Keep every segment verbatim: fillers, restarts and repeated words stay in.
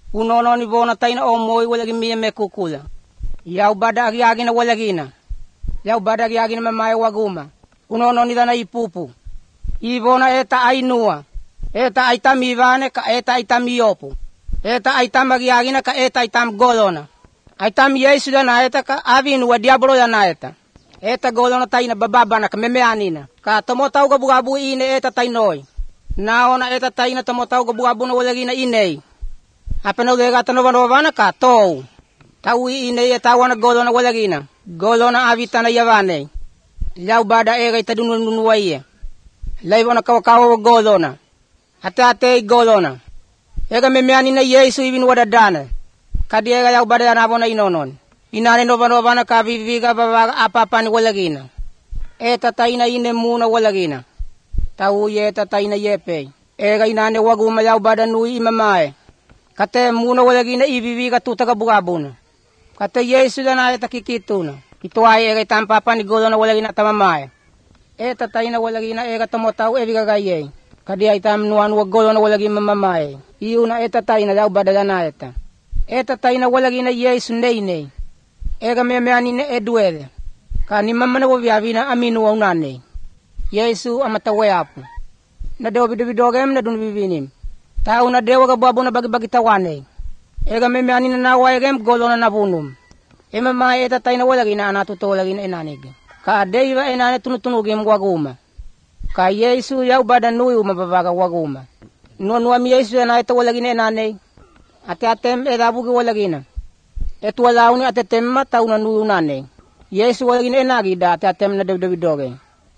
Unono ni bona taina o moi wala gimia me kukula. Yau bada agiagina wala gina. Yau bada agiagina me mai waguma. Unono ni dana ipupu. Ibona eta ainua. Eta aitam ivane ka eta aitam iopu. Eta aitam agiagina ka eta aitam golona. Aitam Yesu dana eta ka avinu wa diablo dana eta. Eta golona taina bababana ka memeanina. Ka tomotau ga bugabu ine eta tainoi. Naona eta taina tomotau ga bugabu na wala gina inei. Apena ulega tanovanovana ka tou. Taui ine eta wana golona wala gina. Golona avitana yavane. Lau bada ega itadunu nunuwaia. Laibona kawakawa golona. Ate ate golona. Ega memeani na Yesu ibinu wadadana. Kadi ega lau bada anabona inonon. Inane novanovana ka viviga babaga apapani wala gina. Eta taina ine muna wala gina. Tau ye eta taina yepe. Ega inane waguma lau bada nui imamae. Kate muna wala gina ibiviga tutaga bugabuna. Kate Yesu dana eta kikituna. Ito ay ega itampapani golona wala gina tamamae. Eta taina wala gina ega tomotau eviga gaye. Kadi ay tam nuan wag golona wala gina mamamae. Iuna eta taina lau bada dana eta. Eta taina wala gina Yesu nei nei. Ega memeani ne eduele. Ka ni mamana waviavina aminu wa unane. Yesu amatawe apu. Na dewa bidobidogem na dunubivinim. Tau na dewa gababu na bagi-bagi tawane. Ega memeani na nawayagem golona na bunum. Ema mga eta tayo na wala gina anatuto wala gina inanig. Ka adeiva inane tunutunugim waguma. Ka Yesu yaw badanui umababaga waguma. Nuanuam Yesu na ito wala gina inane. Ate atem edabugi wala gina. Etu wala uni ate temma tau na nuyunane. Yesu wala gina inagida ate atem na debdebidoge.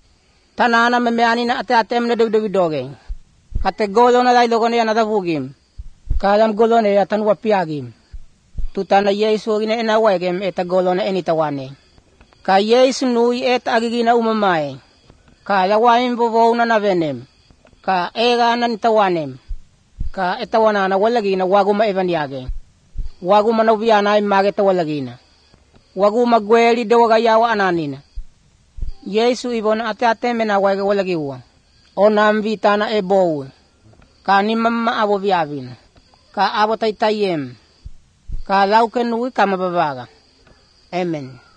Tanana memeani na ate atem na debdebidoge. Kate golo na lailogone ya nadabugim. Kalam golo na atan wapiagim. Tutana Yesu gina inawagem eta golo na enitawane. Ka Yesu nui eta agigina umamae. Ka yawain bobo na navenem. Ka ega na nitawanem. Ka etawana na walagina waguma evaniage. Waguma na ubiyana image tawalagina. Waguma gweli dewagayawa ananina. Yesu ibona ate ate mena waga walagiwa. Onam vitana ebow. Ka ni mama abo viavina. Ka abo taytayem. Ka lauken nui kama babaga. Amen.